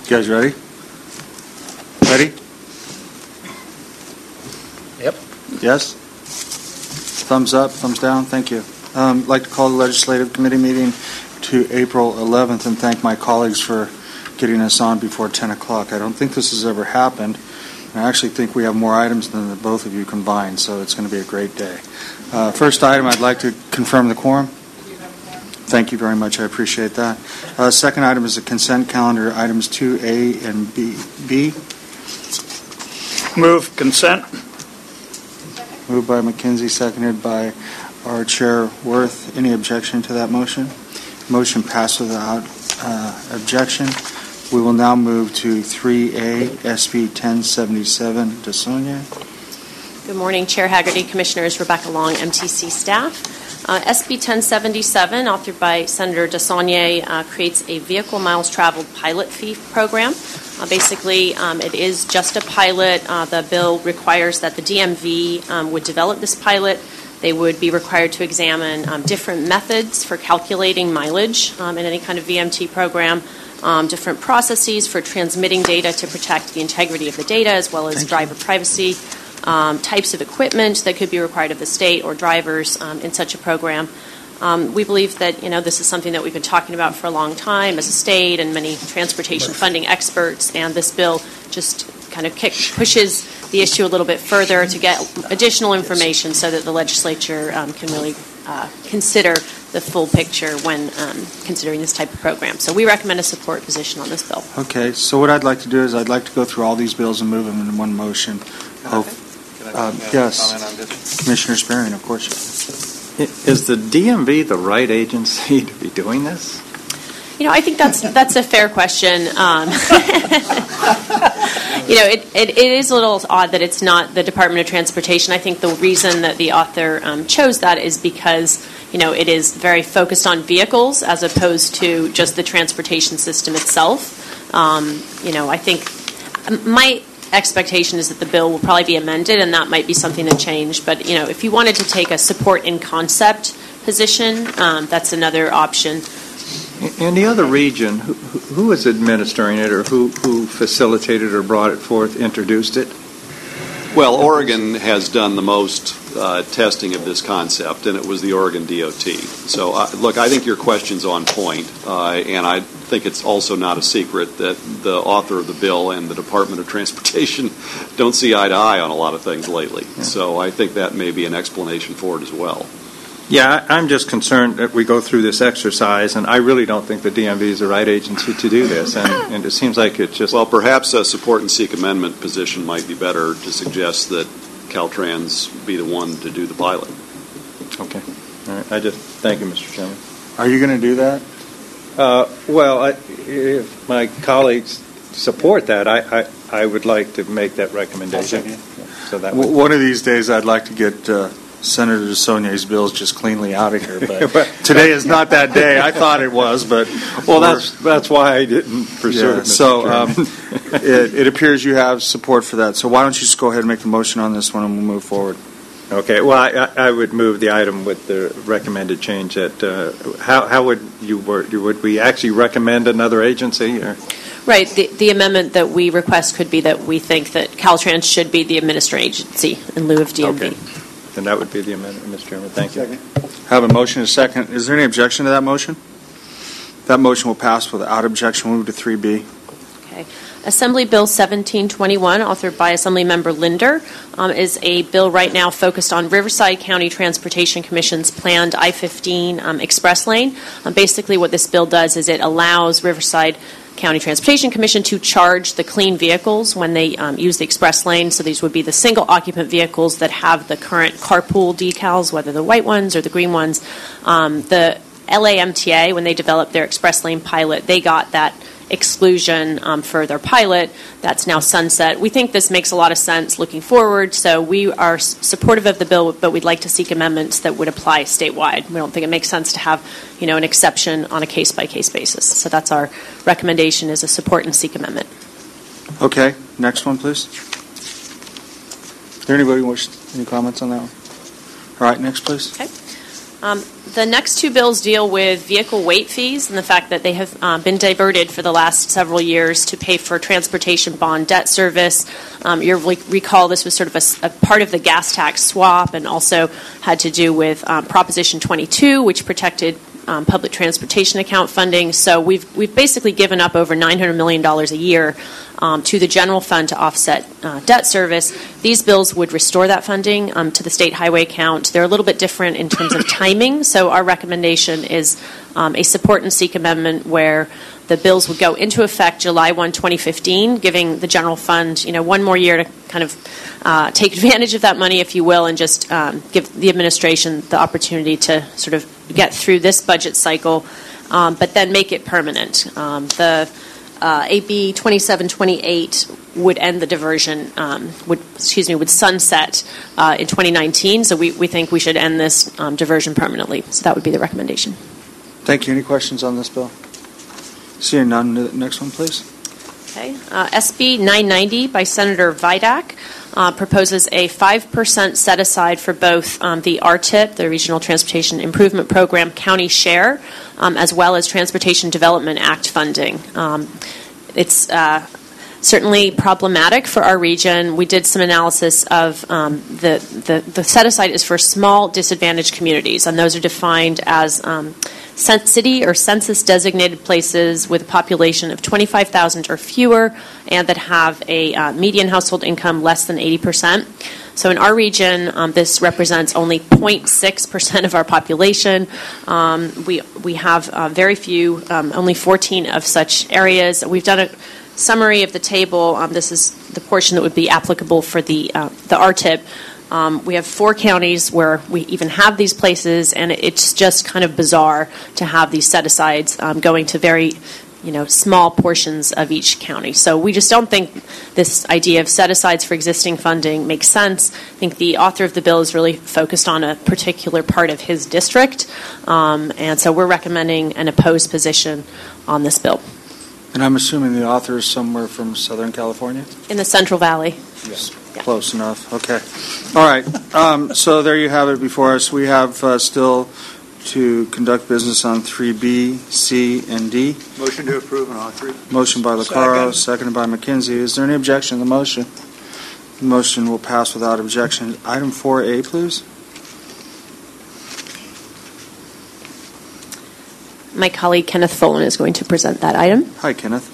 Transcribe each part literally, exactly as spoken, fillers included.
You guys ready? Ready? Yep. Yes? Thumbs up, thumbs down, thank you. Um, I'd like to call the Legislative Committee meeting to April eleventh and thank my colleagues for getting us on before ten o'clock. I don't think this has ever happened. I actually think we have more items than the both of you combined, so it's going to be a great day. Uh, first item, I'd like to confirm the quorum. Thank you very much. I appreciate that. Uh, second item is the consent calendar, items two A and B. B. Move consent. Moved by McKenzie, seconded by our Chair Worth. Any objection to that motion? Motion passed without uh, objection. We will now move to three A, S B ten seventy-seven. DeSonia. Good morning, Chair Haggerty, Commissioners, Rebecca Long, M T C staff. Uh, S B ten seventy-seven, authored by Senator DeSaulnier, uh, creates a vehicle miles traveled pilot fee program. Uh, basically, um, it is just a pilot. Uh, the bill requires that the D M V um, would develop this pilot. They would be required to examine um, different methods for calculating mileage um, in any kind of V M T program, um, different processes for transmitting data to protect the integrity of the data, as well as Thank driver you. privacy. Um, types of equipment that could be required of the state or drivers um, in such a program. Um, we believe that, you know, this is something that we've been talking about for a long time as a state and many transportation funding experts, and this bill just kind of kick, pushes the issue a little bit further to get additional information so that the legislature um, can really uh, consider the full picture when um, considering this type of program. So we recommend a support position on this bill. Okay, so what I'd like to do is I'd like to go through all these bills and move them in one motion. Hope. Um, yes, Commissioner Sperring, of course. Is the D M V the right agency to be doing this? You know, I think that's that's a fair question. Um, you know, it, it, it is a little odd that it's not the Department of Transportation. I think the reason that the author um, chose that is because, you know, it is very focused on vehicles as opposed to just the transportation system itself. Um, you know, I think my expectation is that the bill will probably be amended, and that might be something to change. But, you know, if you wanted to take a support in concept position, um, that's another option. In the other region, who, who is administering it, or who, who facilitated or brought it forth, introduced it? Well, Oregon has done the most uh, testing of this concept, and it was the Oregon D O T. So, uh, look, I think your question's on point, uh, and I think it's also not a secret that the author of the bill and the Department of Transportation don't see eye to eye on a lot of things lately. Yeah. So I think that may be an explanation for it as well. Yeah, I'm just concerned that we go through this exercise, and I really don't think the D M V is the right agency to do this, and, and it seems like it's just... Well, perhaps a support and seek amendment position might be better to suggest that Caltrans be the one to do the pilot. Okay. All right. I just... Thank you, Mister Chairman. Are you going to do that? Uh, well, I, if my colleagues support that, I, I, I would like to make that recommendation. Yeah, so that w- One of these days I'd like to get... Uh, Senator DeSaulnier's bills just cleanly out of here, but today is not that day. I thought it was, but well, that's that's why I didn't pursue yeah, it. So um, it, it appears you have support for that. So why don't you just go ahead and make the motion on this one, and we'll move forward. Okay. Well, I, I would move the item with the recommended change. That uh, how how would you work? Would we actually recommend another agency? Or? Right. The, the amendment that we request could be that we think that Caltrans should be the administrative agency in lieu of D M V. Okay. And that would be the amendment, Mister Chairman. Thank you. Have a motion and a second. Is there any objection to that motion? That motion will pass without objection. We'll move to three B. Okay. Assembly Bill seventeen twenty-one, authored by Assemblymember Linder, um, is a bill right now focused on Riverside County Transportation Commission's planned I fifteen um, express lane. Um, basically what this bill does is it allows Riverside County Transportation Commission to charge the clean vehicles when they um, use the express lane. So these would be the single occupant vehicles that have the current carpool decals, whether the white ones or the green ones. Um, the L A M T A, when they developed their express lane pilot, they got that exclusion um, for their pilot. That's now sunset. We think this makes a lot of sense looking forward, so we are s- supportive of the bill, but we'd like to seek amendments that would apply statewide. We don't think it makes sense to have, you know, an exception on a case-by-case basis. So that's our recommendation, is a support and seek amendment. Okay, next one, please. Is there anybody who wishes any comments on that one? All right, next, please. Okay. Um, the next two bills deal with vehicle weight fees and the fact that they have uh, been diverted for the last several years to pay for transportation bond debt service. Um, you'll recall this was sort of a, a part of the gas tax swap and also had to do with um, Proposition twenty-two, which protected um, public transportation account funding. So we've we've basically given up over nine hundred million dollars a year Um, to the general fund to offset uh, debt service. These bills would restore that funding um, to the state highway account. They're a little bit different in terms of timing, so our recommendation is um, a support and seek amendment where the bills would go into effect July first, twenty fifteen, giving the general fund, you know, one more year to kind of uh, take advantage of that money, if you will, and just um, give the administration the opportunity to sort of get through this budget cycle, um, but then make it permanent. Um, the Uh, A B twenty-seven twenty-eight would end the diversion, um, would excuse me, would sunset uh, in twenty nineteen. So we, we think we should end this um, diversion permanently. So that would be the recommendation. Thank you. Any questions on this bill? Seeing none, next one, please. Okay. Uh, S B nine ninety by Senator Vidak uh, proposes a five percent set aside for both um, the R T I P, the Regional Transportation Improvement Program, county share, um, as well as Transportation Development Act funding. Um, it's uh, certainly problematic for our region. We did some analysis of um, the, the, the set aside is for small disadvantaged communities, and those are defined as um, city or census designated places with a population of twenty-five thousand or fewer and that have a uh, median household income less than eighty percent. So in our region, um, this represents only zero point six percent of our population. Um, we we have uh, very few, um, only fourteen of such areas. We've done a summary of the table. Um, this is the portion that would be applicable for the uh, the R T I P. Um, we have four counties where we even have these places, and it's just kind of bizarre to have these set-asides um, going to very, you know, small portions of each county. So we just don't think this idea of set-asides for existing funding makes sense. I think the author of the bill is really focused on a particular part of his district, um, and so we're recommending an opposed position on this bill. And I'm assuming the author is somewhere from Southern California? In the Central Valley. Yes. Yeah. Close enough. Okay. All right. Um, so there you have it before us. We have uh, still to conduct business on three B, C, and D. Motion to approve on all three. Motion by Lucaro, Second. seconded by McKenzie. Is there any objection to the motion? The motion will pass without objection. Item four A, please. My colleague Kenneth Folan is going to present that item. Hi, Kenneth.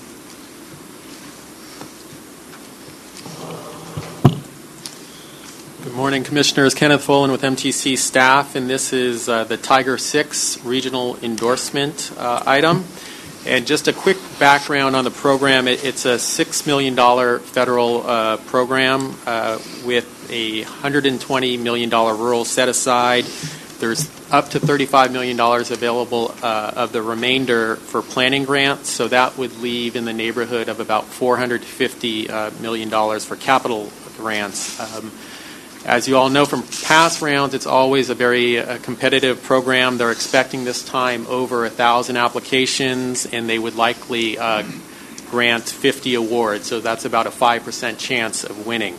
Good morning, Commissioners. Kenneth Folan with M T C staff, and this is uh, the Tiger six regional endorsement uh, item. And just a quick background on the program. It, it's a six million dollars federal uh, program uh, with a one hundred twenty million dollars rural set-aside. There's up to thirty-five million dollars available uh, of the remainder for planning grants, so that would leave in the neighborhood of about four hundred fifty million dollars for capital grants. Um, As you all know from past rounds, it's always a very uh, competitive program. They're expecting this time over one thousand applications, and they would likely uh, grant fifty awards, so that's about a five percent chance of winning.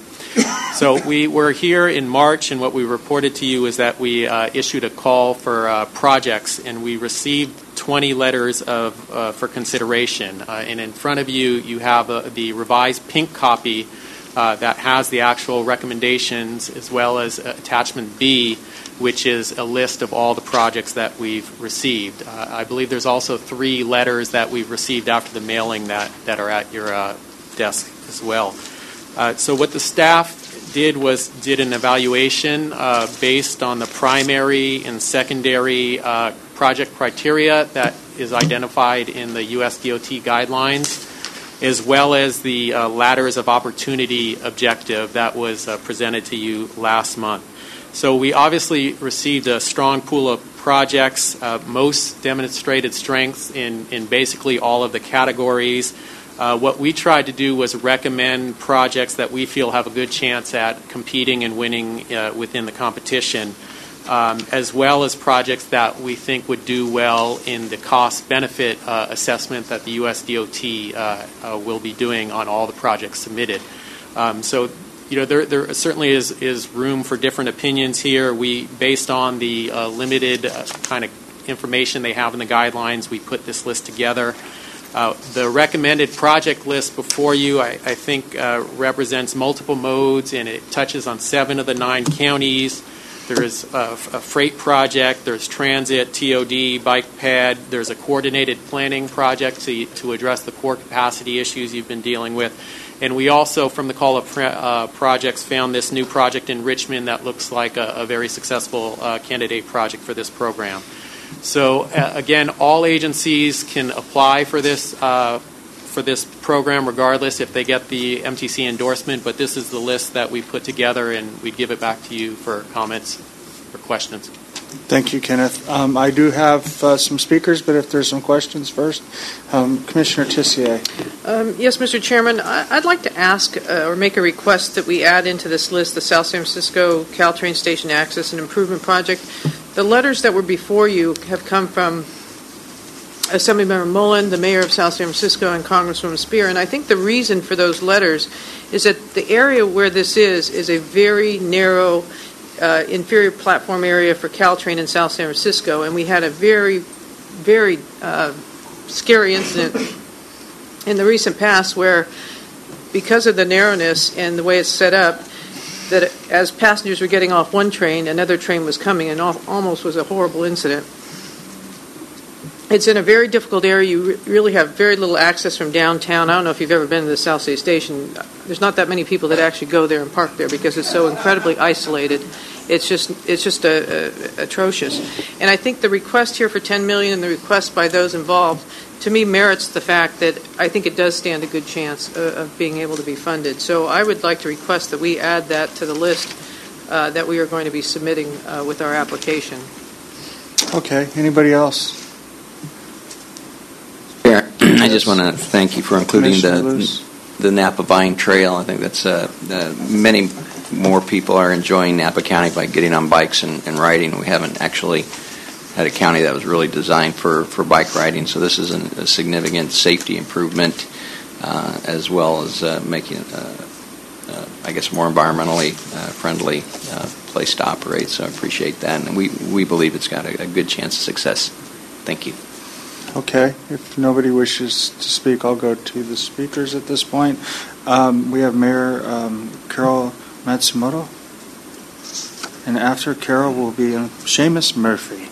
So we were here in March, and what we reported to you is that we uh, issued a call for uh, projects, and we received twenty letters of uh, for consideration. Uh, and in front of you, you have uh, the revised pink copy Uh, that has the actual recommendations, as well as uh, attachment B, which is a list of all the projects that we've received. Uh, I believe there's also three letters that we've received after the mailing that, that are at your uh, desk as well. Uh, so what the staff did was did an evaluation uh, based on the primary and secondary uh, project criteria that is identified in the U S D O T guidelines, as well as the uh, ladders of opportunity objective that was uh, presented to you last month. So we obviously received a strong pool of projects. Uh, most demonstrated strengths in, in basically all of the categories. Uh, what we tried to do was recommend projects that we feel have a good chance at competing and winning uh, within the competition. Um, as well as projects that we think would do well in the cost-benefit uh, assessment that the U S D O T uh, uh, will be doing on all the projects submitted. Um, so you know, there, there certainly is, is room for different opinions here. We, based on the uh, limited uh, kind of information they have in the guidelines, we put this list together. Uh, the recommended project list before you, I, I think, uh, represents multiple modes, and it touches on seven of the nine counties. There is a, a freight project, there's transit, T O D, bike pad, there's a coordinated planning project to, to address the core capacity issues you've been dealing with. And we also, from the call of uh, projects, found this new project in Richmond that looks like a, a very successful uh, candidate project for this program. So, uh, again, all agencies can apply for this uh, for this program regardless if they get the M T C endorsement, but this is the list that we put together, and we'd give it back to you for comments or questions. Thank you, Kenneth. Um, I do have uh, some speakers, but if there's some questions first, um, Commissioner Tissier. Um, yes, Mister Chairman, I- I'd like to ask uh, or make a request that we add into this list the South San Francisco Caltrain Station Access and Improvement Project. The letters that were before you have come from Assemblymember Mullen, the mayor of South San Francisco, and Congresswoman Spear, and I think the reason for those letters is that the area where this is is a very narrow uh, inferior platform area for Caltrain in South San Francisco, and we had a very, very uh, scary incident in the recent past where, because of the narrowness and the way it's set up, that as passengers were getting off one train, another train was coming, and almost was a horrible incident. It's in a very difficult area. You re- really have very little access from downtown. I don't know if you've ever been to the South State Station. There's not that many people that actually go there and park there because it's so incredibly isolated. It's just it's just a, a, atrocious. And I think the request here for ten million dollars and the request by those involved, to me, merits the fact that I think it does stand a good chance uh, of being able to be funded. So I would like to request that we add that to the list uh, that we are going to be submitting uh, with our application. Okay. Anybody else? Chair, I just want to thank you for including Commissioner the Luce. the Napa Vine Trail. I think that's uh, uh, many more people are enjoying Napa County by getting on bikes and, and riding. We haven't actually had a county that was really designed for, for bike riding, so this is an, a significant safety improvement uh, as well as uh, making it, uh, uh, I guess, more environmentally uh, friendly uh, place to operate. So I appreciate that, and we, we believe it's got a, a good chance of success. Thank you. Okay. If nobody wishes to speak, I'll go to the speakers at this point. Um, we have Mayor um, Carol Matsumoto, and after Carol will be uh, Seamus Murphy.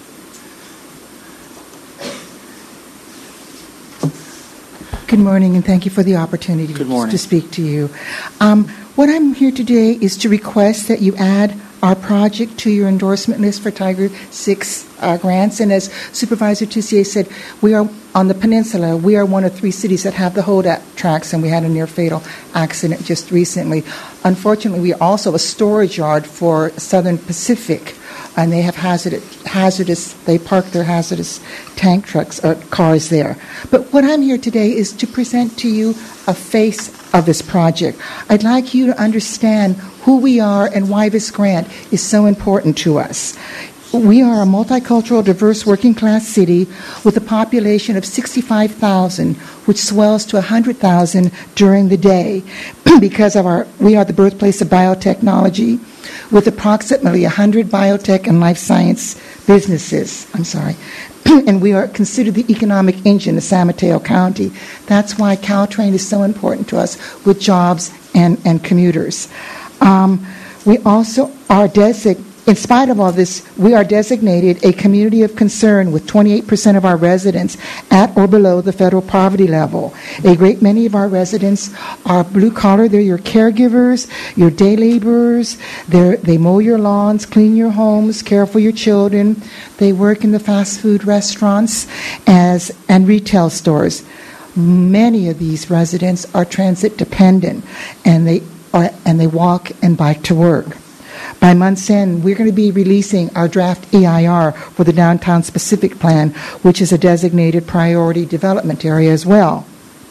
Good morning, and thank you for the opportunity Good morning. to speak to you. Um, what I'm here today is to request that you add our project to your endorsement list for Tiger six uh, grants. And as Supervisor Tissier said, we are on the peninsula. We are one of three cities that have the hold-up tracks, and we had a near-fatal accident just recently. Unfortunately, we are also a storage yard for Southern Pacific, and they have hazardous, hazardous, they park their hazardous tank trucks or cars there. But what I'm here today is to present to you a face of this project. I'd like you to understand who we are and why this grant is so important to us. We are a multicultural, diverse, working-class city with a population of sixty-five thousand, which swells to one hundred thousand during the day because of our. We are the birthplace of biotechnology, with approximately one hundred biotech and life science businesses. I'm sorry. And we are considered the economic engine of San Mateo County. That's why Caltrain is so important to us with jobs and, and commuters. Um, we also are designated. In spite of all this, we are designated a community of concern with twenty-eight percent of our residents at or below the federal poverty level. A great many of our residents are blue-collar. They're your caregivers, your day laborers. They're, they mow your lawns, clean your homes, care for your children. They work in the fast food restaurants as and retail stores. Many of these residents are transit dependent, and they are, and they walk and bike to work. By month's end, we're going to be releasing our draft E I R for the Downtown Specific Plan, which is a designated priority development area as well.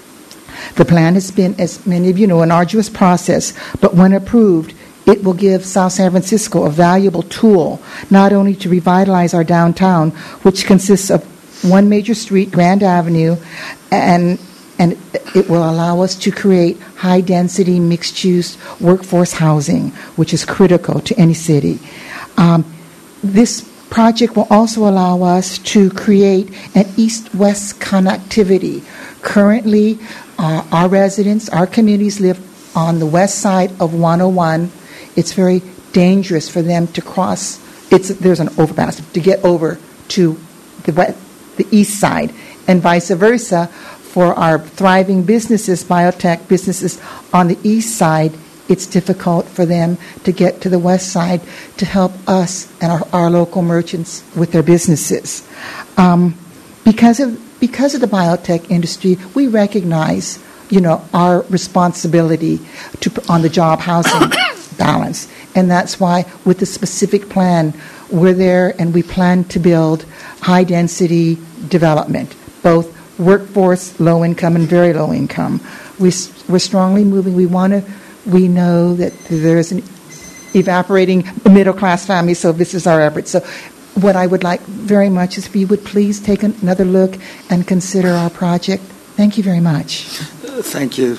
The plan has been, as many of you know, an arduous process, but when approved, it will give South San Francisco a valuable tool, not only to revitalize our downtown, which consists of one major street, Grand Avenue, and and it will allow us to create high-density, mixed-use workforce housing, which is critical to any city. Um, this project will also allow us to create an east-west connectivity. Currently, uh, our residents, our communities live on the west side of one oh one. It's very dangerous for them to cross. It's there's an overpass to get over to the west, the east side, and vice versa. For our thriving businesses, biotech businesses on the east side, it's difficult for them to get to the west side to help us and our, our local merchants with their businesses. Um, because of because of the biotech industry, we recognize, you know, our responsibility to on the job housing balance, and that's why with the specific plan, we're there and we plan to build high density development, both workforce, low income, and very low income. We, we're strongly moving. We want to. We know that there's an evaporating middle class family, so this is our effort. So, what I would like very much is if you would please take another look and consider our project. Thank you very much. Uh, thank you,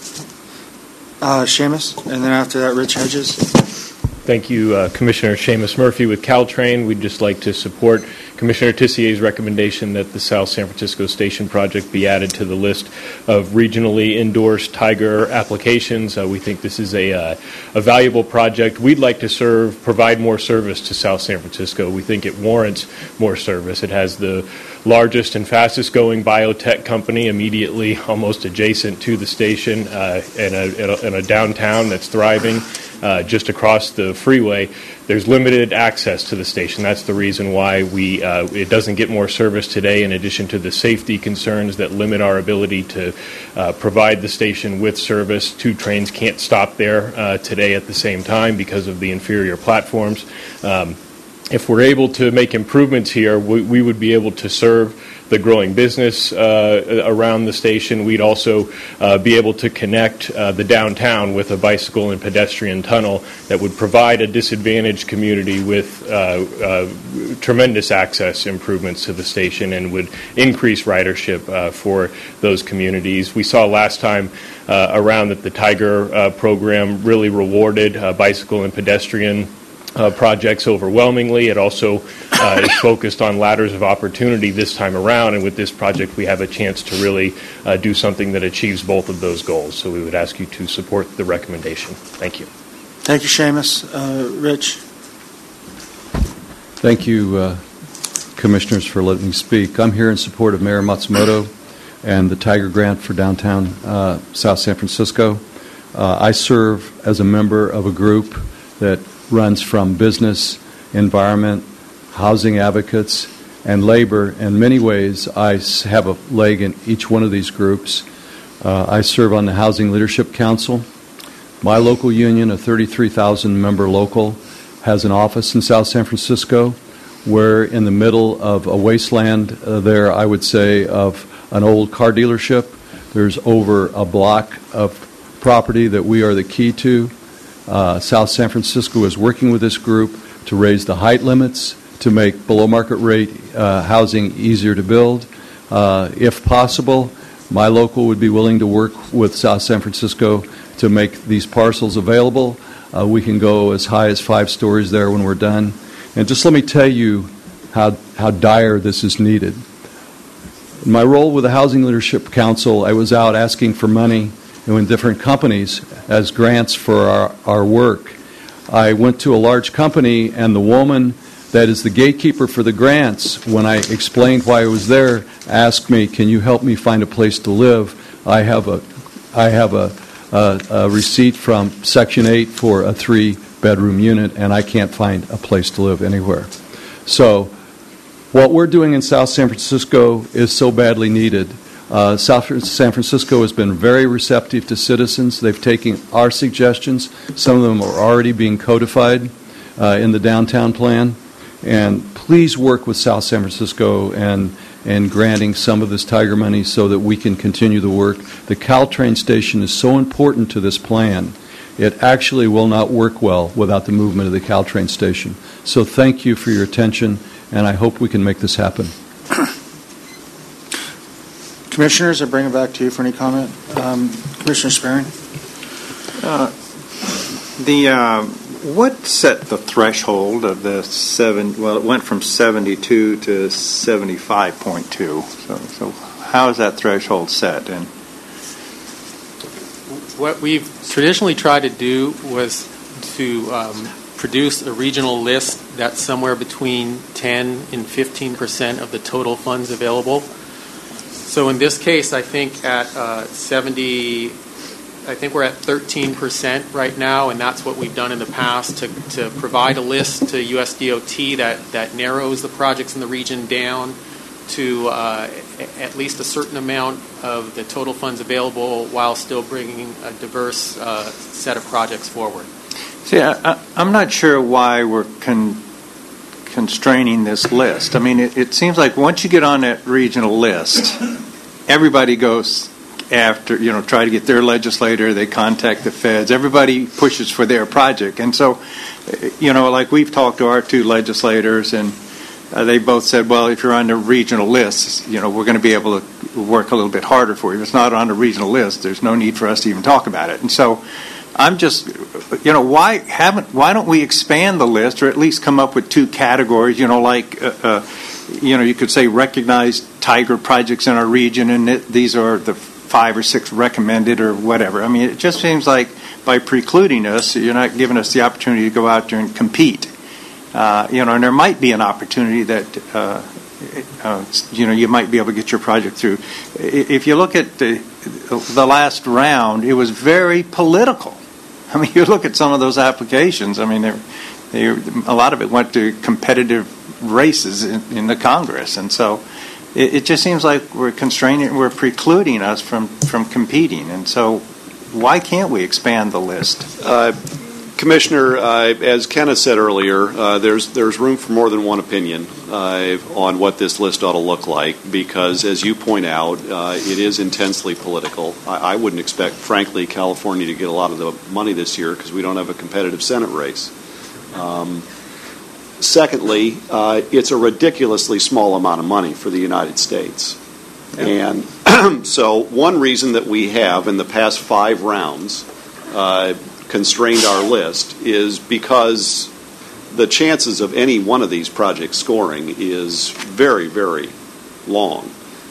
uh, Seamus, and then after that, Rich Hedges. Thank you, uh, Commissioner Seamus Murphy with Caltrain. We'd just like to support Commissioner Tissier's recommendation that the South San Francisco Station project be added to the list of regionally endorsed Tiger applications. Uh, we think this is a, uh, a valuable project. We'd like to serve, provide more service to South San Francisco. We think it warrants more service. It has the largest and fastest growing biotech company immediately almost adjacent to the station, uh, in, a, in, a, in a downtown that's thriving. Uh, just across the freeway, there's limited access to the station. That's the reason why we uh, it doesn't get more service today, in addition to the safety concerns that limit our ability to uh, provide the station with service. Two trains can't stop there uh, today at the same time because of the inferior platforms. Um, if we're able to make improvements here, we, we would be able to serve the growing business uh, around the station. We'd also uh, be able to connect uh, the downtown with a bicycle and pedestrian tunnel that would provide a disadvantaged community with uh, uh, tremendous access improvements to the station and would increase ridership uh, for those communities. We saw last time uh, around that the Tiger uh, program really rewarded uh, bicycle and pedestrian Uh, projects overwhelmingly. It also uh, is focused on ladders of opportunity this time around, and with this project we have a chance to really uh, do something that achieves both of those goals. So we would ask you to support the recommendation. Thank you. Thank you, Seamus. Uh, Rich? Thank you, uh, Commissioners, for letting me speak. I'm here in support of Mayor Matsumoto and the Tiger Grant for downtown uh, South San Francisco. Uh, I serve as a member of a group that runs from business, environment, housing advocates, and labor. In many ways, I have a leg in each one of these groups. Uh, I serve on the Housing Leadership Council. My local union, a thirty-three thousand member local, has an office in South San Francisco. We're in the middle of a wasteland uh, there, I would say, of an old car dealership. There's over a block of property that we are the key to. Uh, South San Francisco is working with this group to raise the height limits, to make below market rate uh, housing easier to build. Uh, if possible, my local would be willing to work with South San Francisco to make these parcels available. Uh, we can go as high as five stories there when we're done. And just let me tell you how, how dire this is needed. In my role with the Housing Leadership Council, I was out asking for money and in different companies as grants for our, our work. I went to a large company, and the woman that is the gatekeeper for the grants, when I explained why I was there, asked me, "Can you help me find a place to live? I have a, I have a, a, a receipt from Section eight for a three-bedroom unit, and I can't find a place to live anywhere." So what we're doing in South San Francisco is so badly needed. Uh, South San Francisco has been very receptive to citizens. They've taken our suggestions. Some of them are already being codified uh, in the downtown plan. And please work with South San Francisco and, and granting some of this Tiger money so that we can continue the work. The Caltrain station is so important to this plan. It actually will not work well without the movement of the Caltrain station. So thank you for your attention, and I hope we can make this happen. Commissioners, I bring it back to you for any comment. Um, Commissioner Sperry? Uh, the uh, what set the threshold of the seven? Well, it went from seventy-two to seventy-five point two. So, so how is that threshold set? And what we've traditionally tried to do was to um, produce a regional list that's somewhere between ten and fifteen percent of the total funds available. So in this case, I think at uh, seventy, I think we're at thirteen percent right now, and that's what we've done in the past to, to provide a list to U S D O T that, that narrows the projects in the region down to uh, at least a certain amount of the total funds available while still bringing a diverse uh, set of projects forward. See, I, I'm not sure why we're con- constraining this list. I mean, it, it seems like once you get on that regional list, everybody goes after, you know, try to get their legislator, they contact the feds, everybody pushes for their project. And so, you know, like we've talked to our two legislators, and uh, they both said, well, if you're on the regional list, you know, we're going to be able to work a little bit harder for you. If it's not on the regional list, there's no need for us to even talk about it. And so I'm just, you know, why haven't, why don't we expand the list, or at least come up with two categories, you know, like, uh, uh, you know, you could say recognized Tiger projects in our region, and it, these are the five or six recommended or whatever. I mean, it just seems like by precluding us, you're not giving us the opportunity to go out there and compete. Uh, you know, and there might be an opportunity that, uh, uh, you know, you might be able to get your project through. If you look at the, the last round, it was very political. I mean, you look at some of those applications. I mean, they, they, a lot of it went to competitive races in, in the Congress, and so it, it just seems like we're constraining, we're precluding us from, from competing. And so, why can't we expand the list? Uh, Commissioner, uh, as Kenneth said earlier, uh, there's there's room for more than one opinion uh, on what this list ought to look like, because, as you point out, uh, it is intensely political. I, I wouldn't expect, frankly, California to get a lot of the money this year because we don't have a competitive Senate race. Um, secondly, uh, it's a ridiculously small amount of money for the United States. And so one reason that we have, in the past five rounds, uh, constrained our list is because the chances of any one of these projects scoring is very, very long.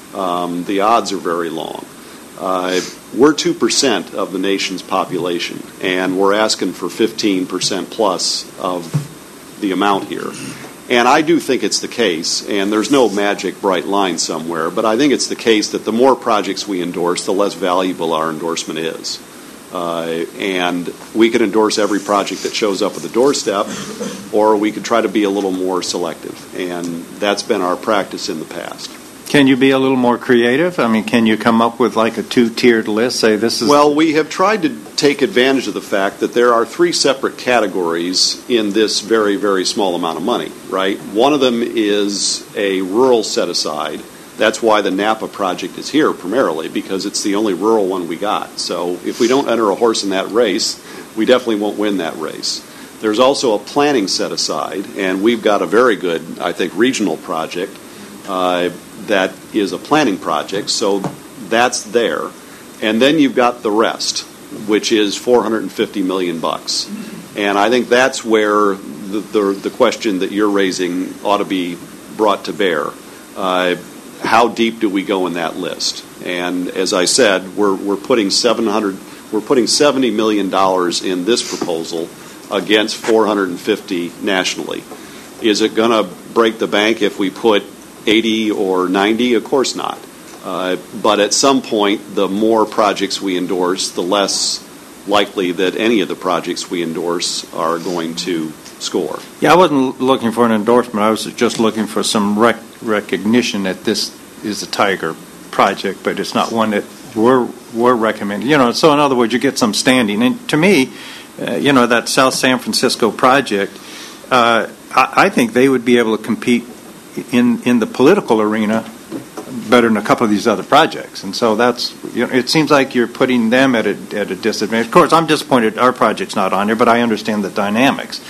Um, the odds are very long. Uh, we're two percent of the nation's population, and we're asking for fifteen percent plus of the amount here. And I do think it's the case, and there's no magic bright line somewhere, but I think it's the case that the more projects we endorse, the less valuable our endorsement is. Uh, and we could endorse every project that shows up at the doorstep, or we could try to be a little more selective. And that's been our practice in the past. Can you be a little more creative? I mean, can you come up with like a two-tiered list? Say this is. Well, we have tried to take advantage of the fact that there are three separate categories in this very, very small amount of money, right? One of them is a rural set-aside. That's why the Napa project is here primarily, because it's the only rural one we got. So if we don't enter a horse in that race, we definitely won't win that race. There's also a planning set-aside, and we've got a very good, I think, regional project uh, that is a planning project, so that's there. And then you've got the rest, which is four hundred fifty million bucks. And I think that's where the, the, the question that you're raising ought to be brought to bear. Uh, how deep do we go in that list? And as I said, we're we're putting seven hundred, we're putting seventy million dollars in this proposal against four hundred fifty nationally. Is it going to break the bank if we put eighty or ninety? Of course not. Uh, but at some point, the more projects we endorse, the less likely that any of the projects we endorse are going to score. Yeah, I wasn't looking for an endorsement. I was just looking for some rec- recognition that this is a Tiger project, but it's not one that we're, we're recommending. You know, so in other words, you get some standing. And to me, uh, you know, that South San Francisco project, uh, I, I think they would be able to compete in, in the political arena better than a couple of these other projects. And so that's, you know, it seems like you're putting them at a, at a disadvantage. Of course, I'm disappointed our project's not on there, but I understand the dynamics.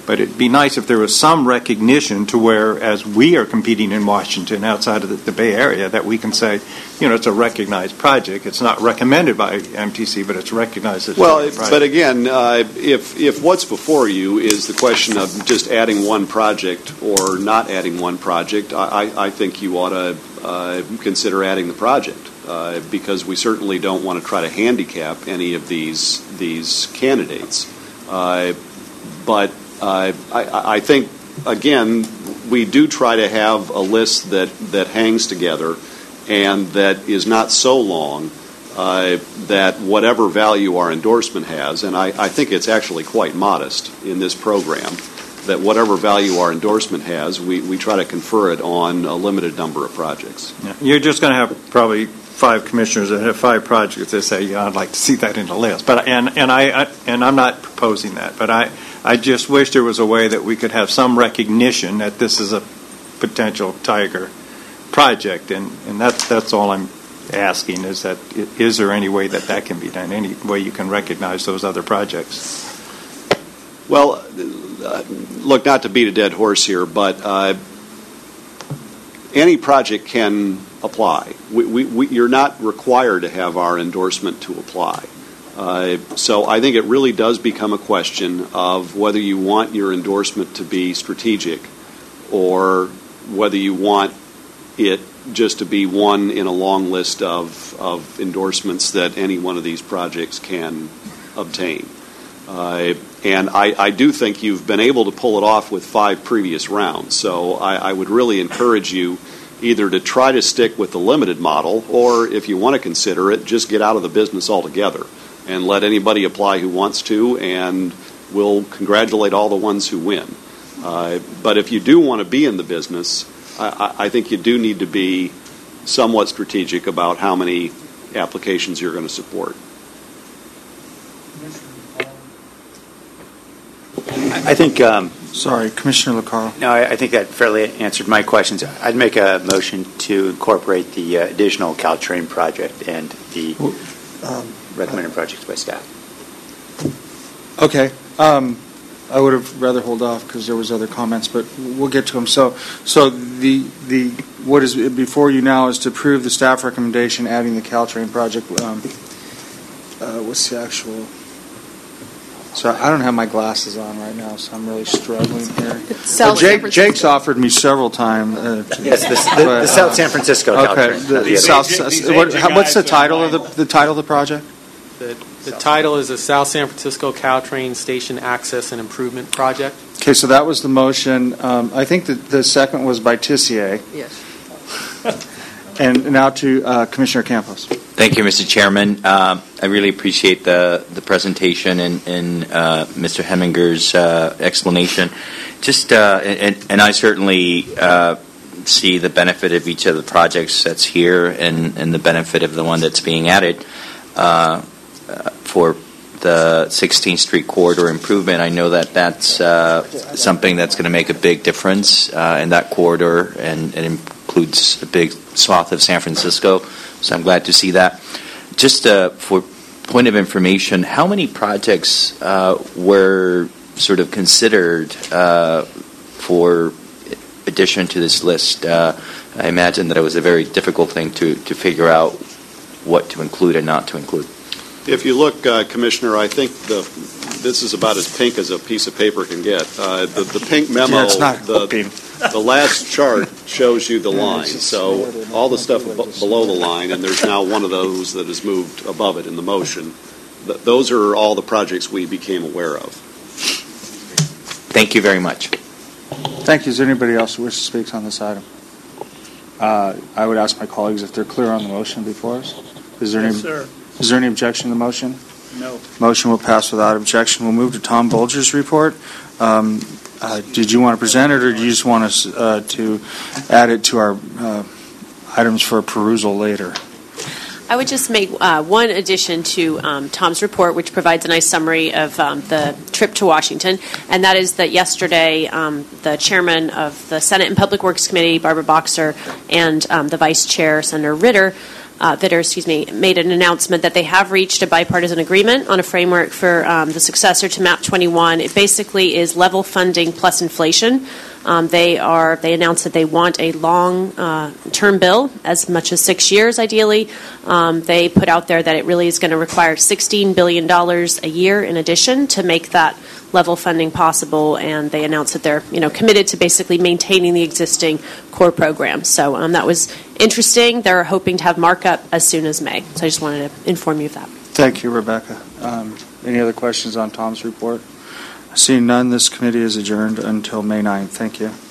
But it'd be nice if there was some recognition to where, as we are competing in Washington outside of the, the Bay Area, that we can say, you know, it's a recognized project. It's not recommended by M T C, but it's recognized as well, a project. But again, uh, if if what's before you is the question of just adding one project or not adding one project, I, I think you ought to uh, consider adding the project uh, because we certainly don't want to try to handicap any of these these candidates. Uh, but uh, I, I think, again, we do try to have a list that, that hangs together and that is not so long uh, that whatever value our endorsement has, and I, I think it's actually quite modest in this program, that whatever value our endorsement has, we, we try to confer it on a limited number of projects. Yeah. You're just going to have probably five commissioners that have five projects that say, yeah, I'd like to see that in the list. But and and I, I and I'm not proposing that, but I I just wish there was a way that we could have some recognition that this is a potential Tiger project, and and that's that's all I'm asking is that is there any way that that can be done? Any way you can recognize those other projects? Well, uh, look, not to beat a dead horse here, but uh, any project can apply. We, we, we, you're not required to have our endorsement to apply. Uh, so I think it really does become a question of whether you want your endorsement to be strategic or whether you want it just to be one in a long list of, of endorsements that any one of these projects can obtain. Uh, and I, I do think you've been able to pull it off with five previous rounds. So I, I would really encourage you either to try to stick with the limited model, or if you want to consider it, just get out of the business altogether and let anybody apply who wants to, and we'll congratulate all the ones who win. Uh, but if you do want to be in the business, I, I think you do need to be somewhat strategic about how many applications you're going to support. I think. Um, Sorry, Commissioner LaCarle. No, I, I think that fairly answered my questions. I'd make a motion to incorporate the uh, additional Caltrain project and the um, recommended projects by staff. Okay. Um, I would have rather hold off because there was other comments, but we'll get to them. So, so the the what is before you now is to approve the staff recommendation adding the Caltrain project. Um, uh, what's the actual? So I don't have my glasses on right now, so I'm really struggling here. South Uh, Jake, Jake's offered me several times. Uh, Yes, the, the, but, the South uh, San Francisco Okay. Caltrain. The, The South, These what, aging how, what's the guys title don't of the the title of the project? The, the title is the South San Francisco Caltrain Station Access and Improvement Project. Okay, so that was the motion. Um, I think that the second was by Tissier. Yes. And now to uh, Commissioner Campos. Thank you, Mister Chairman. Uh, I really appreciate the, the presentation and, and uh, Mister Hemminger's uh, explanation. Just uh, and, and I certainly uh, see the benefit of each of the projects that's here and, and the benefit of the one that's being added uh, for the sixteenth Street corridor improvement. I know that that's uh, something that's going to make a big difference uh, in that corridor, and it includes a big swath of San Francisco. So I'm glad to see that. Just uh, for point of information, how many projects uh, were sort of considered uh, for addition to this list? Uh, I imagine that it was a very difficult thing to, to figure out what to include and not to include. If you look, uh, Commissioner, I think the this is about as pink as a piece of paper can get. Uh, the, the pink memo, Yeah, it's not the, the last chart shows you the line. So all the stuff b- below the line, and there's now one of those that is moved above it in the motion. Th- those are all the projects we became aware of. Thank you very much. Thank you. Is there anybody else who wishes to speak on this item? Uh, I would ask my colleagues if they're clear on the motion before us. Is there Yes, any? sir. Is there any objection to the motion? No. Motion will pass without objection. We'll move to Tom Bolger's report. Um, uh, did you want to present it, or do you just want us uh, to add it to our uh, items for perusal later? I would just make uh, one addition to um, Tom's report, which provides a nice summary of um, the trip to Washington, and that is that yesterday um, the chairman of the Senate and Public Works Committee, Barbara Boxer, and um, the vice chair, Senator Ritter, uh, that are, excuse me, made an announcement that they have reached a bipartisan agreement on a framework for um, the successor to MAP twenty-one. It basically is level funding plus inflation. Um, they are. They announced that they want a long-term uh, bill, as much as six years, ideally. Um, they put out there that it really is going to require sixteen billion dollars a year in addition to make that level funding possible, and they announced that they're, you know, committed to basically maintaining the existing core program. So um, that was interesting. They're hoping to have markup as soon as May. So I just wanted to inform you of that. Thank you, Rebecca. Um, any other questions on Tom's report? Seeing none, this committee is adjourned until May ninth. Thank you.